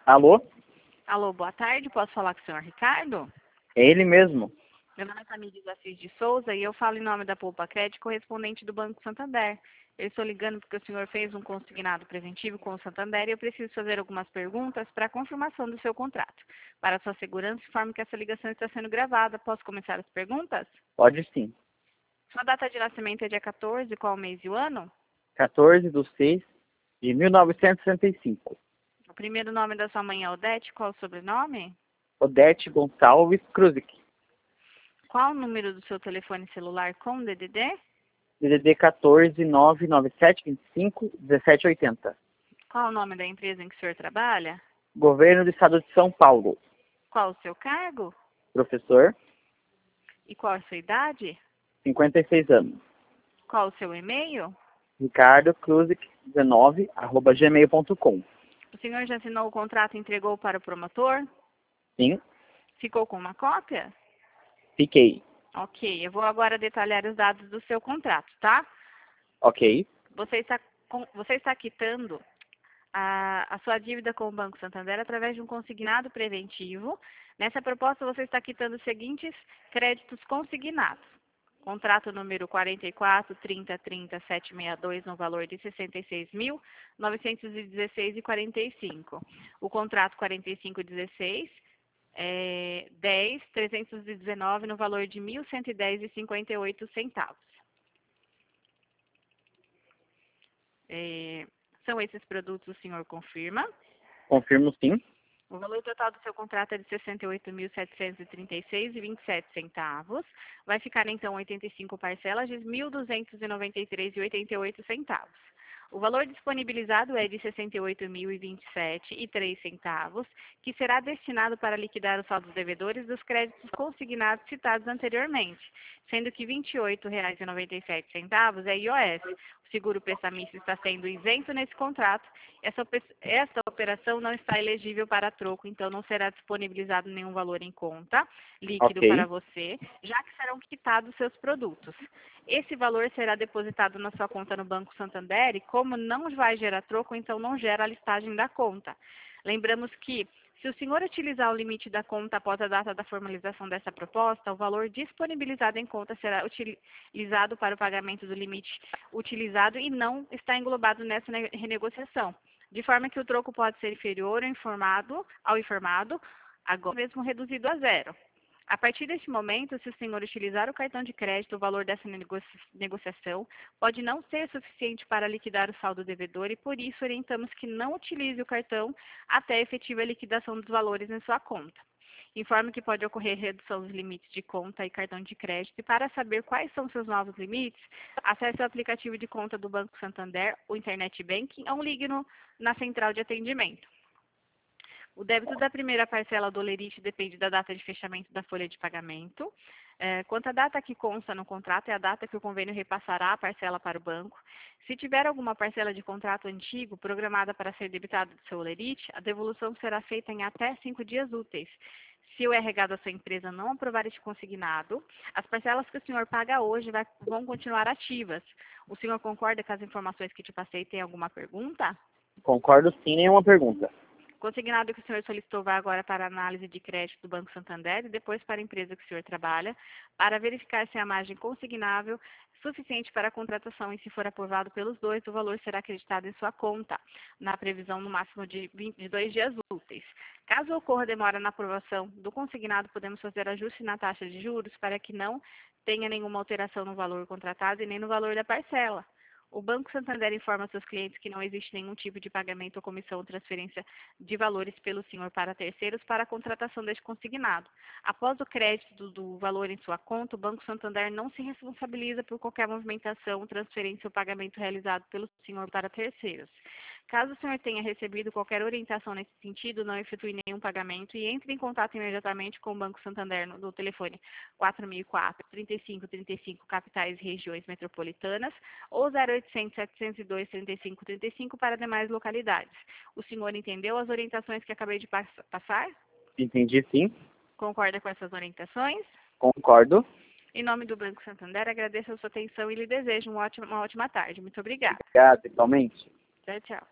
Alô? Alô, boa tarde. Posso falar com o senhor Ricardo? É ele mesmo. Meu nome é Tamires Assis de Souza e eu falo em nome da Poupa Crédito, correspondente do Banco Santander. Eu estou ligando porque o senhor fez um consignado preventivo com o Santander e eu preciso fazer algumas perguntas para a confirmação do seu contrato. Para sua segurança, informe que essa ligação está sendo gravada. Posso começar as perguntas? Pode sim. Sua data de nascimento é dia 14, qual o mês e o ano? 14/6/1965. O primeiro nome da sua mãe é Odete, qual o sobrenome? Odete Gonçalves Kruzik. Qual o número do seu telefone celular com DDD? DDD 14/9/725/1780. Qual o nome da empresa em que o senhor trabalha? Governo do Estado de São Paulo. Qual o seu cargo? Professor, E qual a sua idade? 56 anos. Qual o seu e-mail? Ricardo Kruzik19@gmail.com. O senhor já assinou o contrato e entregou para o promotor? Sim, Ficou com uma cópia? fiquei. Ok, eu vou agora detalhar os dados do seu contrato, tá? Ok. Você está quitando a sua dívida com o Banco Santander através de um consignado preventivo. Nessa proposta, você está quitando os seguintes créditos consignados. Contrato número 44-30-30-762, no valor de R$ 66.916,45. O contrato 4516, 10.319, no valor de R$ 1.110,58. São esses produtos, o senhor confirma? Confirmo sim. O valor total do seu contrato é de R$ 68.736,27. Vai ficar, então, 85 parcelas de R$ 1.293,88. O valor disponibilizado é de R$ 68.027,03, que será destinado para liquidar os saldos devedores dos créditos consignados citados anteriormente, sendo que R$ 28,97 é IOF. O seguro prestamista está sendo isento nesse contrato. Essa operação não está elegível para troco, então não será disponibilizado nenhum valor em conta líquido para Ok. você, já que serão quitados seus produtos. Esse valor será depositado na sua conta no Banco Santander e, como não vai gerar troco, então não gera a listagem da conta. Lembramos que, se o senhor utilizar o limite da conta após a data da formalização dessa proposta, o valor disponibilizado em conta será utilizado para o pagamento do limite utilizado e não está englobado nessa renegociação, de forma que o troco pode ser inferior ao informado, agora mesmo reduzido a zero. A partir deste momento, se o senhor utilizar o cartão de crédito, o valor dessa negociação pode não ser suficiente para liquidar o saldo devedor e, por isso, orientamos que não utilize o cartão até a efetiva liquidação dos valores em sua conta. Informe que pode ocorrer redução dos limites de conta e cartão de crédito e, para saber quais são seus novos limites, acesse o aplicativo de conta do Banco Santander, o Internet Banking, ou ligue na central de atendimento. O débito da primeira parcela do Olerite depende da data de fechamento da folha de pagamento. Quanto à data que consta no contrato, é a data que o convênio repassará a parcela para o banco. Se tiver alguma parcela de contrato antigo programada para ser debitada do seu Olerite, a devolução será feita em até 5 dias úteis. Se o RH da sua empresa não aprovar este consignado, as parcelas que o senhor paga hoje vão continuar ativas. O senhor concorda com as informações que te passei? Tem alguma pergunta? Concordo sim, nenhuma pergunta. Consignado que o senhor solicitou vai agora para a análise de crédito do Banco Santander e depois para a empresa que o senhor trabalha, para verificar se a margem consignável é suficiente para a contratação e, se for aprovado pelos dois, o valor será acreditado em sua conta, na previsão no máximo de 2 dias úteis. Caso ocorra demora na aprovação do consignado, podemos fazer ajuste na taxa de juros para que não tenha nenhuma alteração no valor contratado e nem no valor da parcela. O Banco Santander informa seus clientes que não existe nenhum tipo de pagamento ou comissão ou transferência de valores pelo senhor para terceiros para a contratação deste consignado. Após o crédito do valor em sua conta, o Banco Santander não se responsabiliza por qualquer movimentação, transferência ou pagamento realizado pelo senhor para terceiros. Caso o senhor tenha recebido qualquer orientação nesse sentido, não efetue nenhum pagamento e entre em contato imediatamente com o Banco Santander no telefone 4004-3535, capitais e regiões metropolitanas, ou 0800-702-3535 para demais localidades. O senhor entendeu as orientações que acabei de passar? Entendi sim. Concorda com essas orientações? Concordo. Em nome do Banco Santander, agradeço a sua atenção e lhe desejo uma ótima tarde. Muito obrigada. Obrigado, igualmente. Tchau, tchau.